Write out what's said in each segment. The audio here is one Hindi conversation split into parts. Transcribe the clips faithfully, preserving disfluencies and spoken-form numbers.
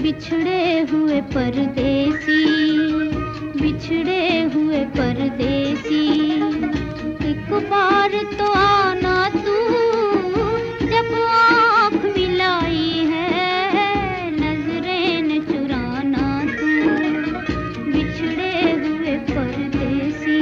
बिछड़े हुए परदेसी, बिछड़े हुए परदेसी, एक बार तो आना तू, जब आँख मिलाई है नजरें न चुराना तू, बिछड़े हुए परदेसी।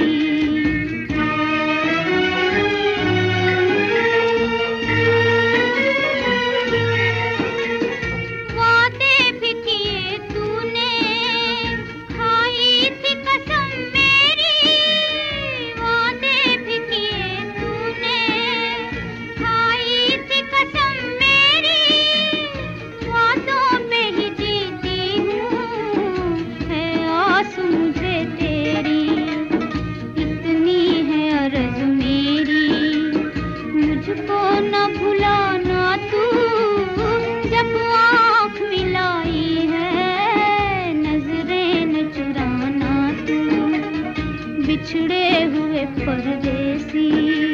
मुझको न भुलाना तू, जब आँख मिलाई है नजरें न चुराना तू, बिछड़े हुए परदेसी।